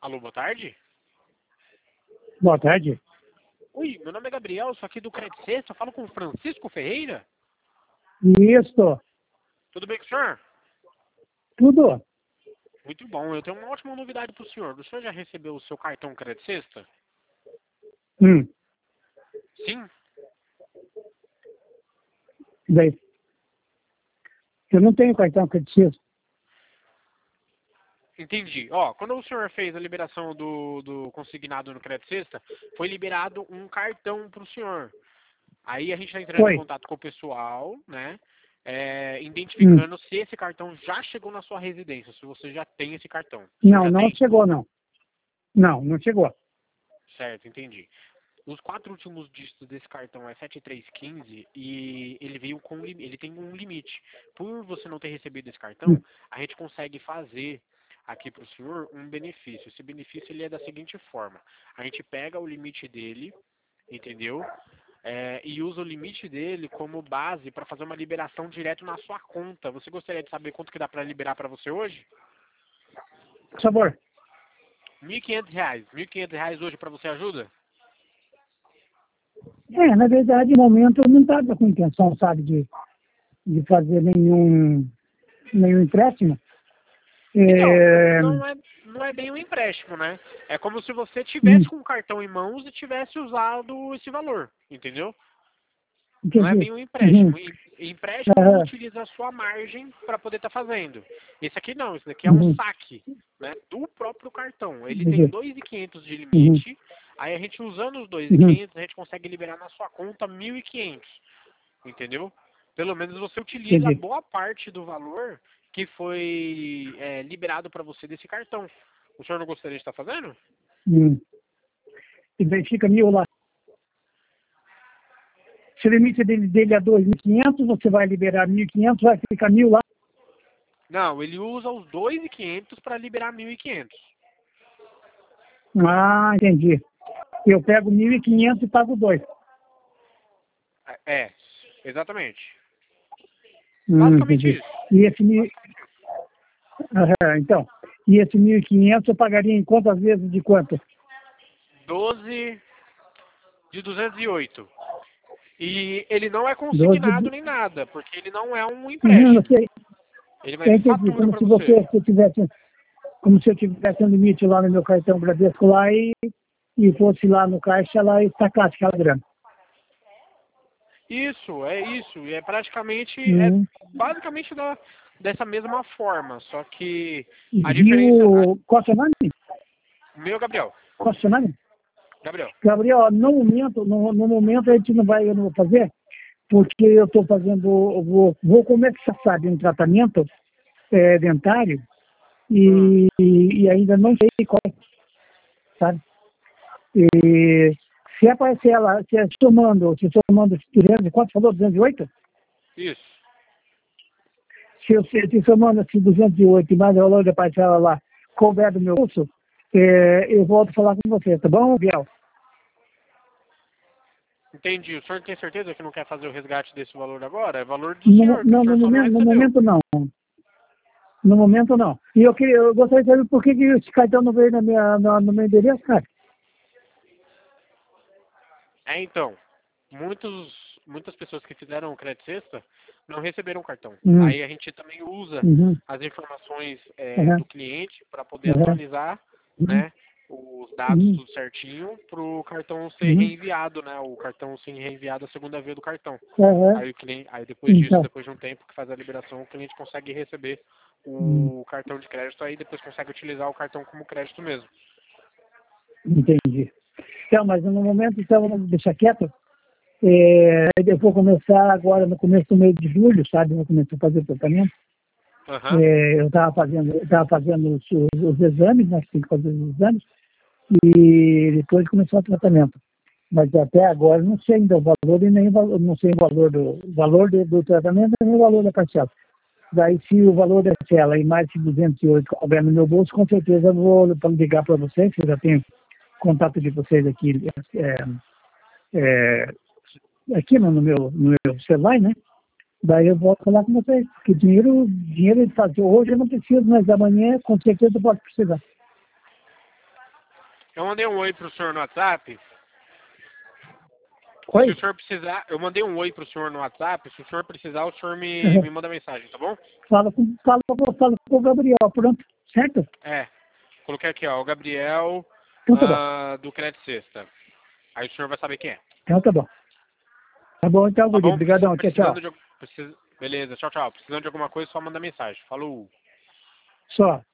Alô, boa tarde. Boa tarde. Oi, meu nome é Gabriel, sou aqui do Credit Sexta, eu falo com o Francisco Ferreira. Isso, Tudo bem com o senhor? tudo. Muito bom, eu tenho uma ótima novidade para o senhor. O senhor já recebeu o seu cartão Credit Sexta? Hum, Sim? daí. Eu não tenho cartão crediticio. Entendi. Ó, quando o senhor fez a liberação do consignado no Credit Sexta, foi liberado um cartão para o senhor. Aí a gente está entrando em Foi. contato com o pessoal, né? Hum. Identificando se esse cartão já chegou na sua residência, se você já tem esse cartão. O senhor Não, já não tem? chegou, não. Não chegou. Certo, entendi. Os 4 últimos dígitos desse cartão é 7315 e ele veio com ele tem um limite. Por você não ter recebido esse cartão, Hum. a gente consegue fazer aqui para o senhor um benefício. Esse benefício ele é da seguinte forma: a gente pega o limite dele, entendeu? E usa o limite dele como base para fazer uma liberação direto na sua conta. Você gostaria de saber quanto que dá para liberar para você hoje? Por favor. R$ 1.500. R$ 1.500 hoje para você ajuda? Na verdade, no momento, eu não estava com intenção, sabe, de fazer nenhum empréstimo. Então, É, não é bem um empréstimo, né? É como se você hum, tivesse com o cartão em mãos e tivesse usado esse valor, entendeu? Não é entendi. bem um Uhum. empréstimo. Empréstimo Aham. utiliza a sua margem para poder estar fazendo. Esse aqui não, esse daqui é um Uhum. saque, né, do próprio cartão. Ele tem Entendi. 2.500 de Uhum. limite, aí a gente usando os Uhum. 2.500, a gente consegue liberar na sua conta 1.500, entendeu? Pelo menos você utiliza Entendi. boa parte do valor que foi liberado para você desse cartão. O senhor não gostaria de estar fazendo? Hum. E daí fica 1.000 lá. Se o limite dele é 2.500, você vai liberar 1.500, vai ficar 1.000 lá. Não, ele usa os 2.500 para liberar 1.500. Ah, entendi. Eu pego 1.500 e pago 2. Exatamente. Basicamente Entendi. isso. E esse mil, então, e esse 1.500 eu pagaria em quantas vezes de quanto? 12 de 208. E ele não é 12 consignado nem nada, porque ele não é um Não empréstimo. sei. Ele vai Eu vir entendi. fatura Como para se você. você, se eu tivesse, como se eu tivesse um limite lá no meu cartão Bradesco lá e fosse lá no caixa lá e sacasse aquela grana. Isso, é isso. E Uhum. basicamente dessa mesma forma. Só que a diferença. Viu? Qual é o seu nome? Meu Gabriel. Qual é o seu nome? Gabriel. Gabriel, no momento a gente não vai, eu não vou fazer, porque eu estou fazendo, vou começar, sabe, um tratamento dentário Hum. e ainda não sei qual, sabe? E se aparecer ela, se somando 200, quanto falou? 208? Isso. Se somando assim 208 e mais o valor da parcela lá couber do meu bolso, eu volto a falar com você, tá bom, Biel? Entendi. O senhor tem certeza que não quer fazer o resgate desse valor agora? É valor do No, senhor, que o não, senhor só não no recebeu. momento não. No momento não. E eu gostaria de saber por que esse cartão não veio no meu endereço, cara. Então, muitas pessoas que fizeram o crédito sexta não receberam o cartão. Uhum, Aí a gente também usa uhum, as informações uhum, do cliente para poder uhum, atualizar, uhum, né, os dados uhum, tudo certinho para o cartão ser uhum, reenviado, né, o cartão ser reenviado a segunda via do cartão. uhum. Aí o cliente, aí depois disso, Então, depois de um tempo que faz a liberação, o cliente consegue receber uhum, o cartão de crédito, aí depois consegue utilizar o cartão como crédito mesmo. entendi. Então, mas no momento, então, vamos deixar quieto. Eu vou começar agora no começo do mês de julho, sabe? Eu vou começar a fazer o tratamento. Aham. Eu estava fazendo os exames, né? Que tem que fazer os exames, e depois começou o tratamento. Mas até agora não sei ainda o valor e nem o valor, não sei o valor do tratamento e nem o valor da parcela. Daí, se o valor da parcela e mais de 208 couber no meu bolso, com certeza eu vou ligar para vocês, que eu já tenho contato de vocês aqui, é, é, aqui no meu celular, né? Daí eu volto a falar com vocês, porque dinheiro de fazer hoje eu não preciso, mas amanhã com certeza eu posso precisar. Eu mandei um oi pro senhor no WhatsApp. Oi? Se o senhor precisar, eu mandei um oi pro senhor no WhatsApp. Se o senhor precisar, o senhor me manda mensagem, tá bom? Fala com o Gabriel, pronto, certo? É. Coloquei aqui, ó, o Gabriel Então tá bom. do Crédito Sexta. Aí o senhor vai saber quem é. Então tá bom. Tá bom, então, Tá Guri. bom? Obrigadão. Tchau, tchau. Beleza, tchau, tchau. Precisando de alguma coisa, só manda mensagem. Falou. Só.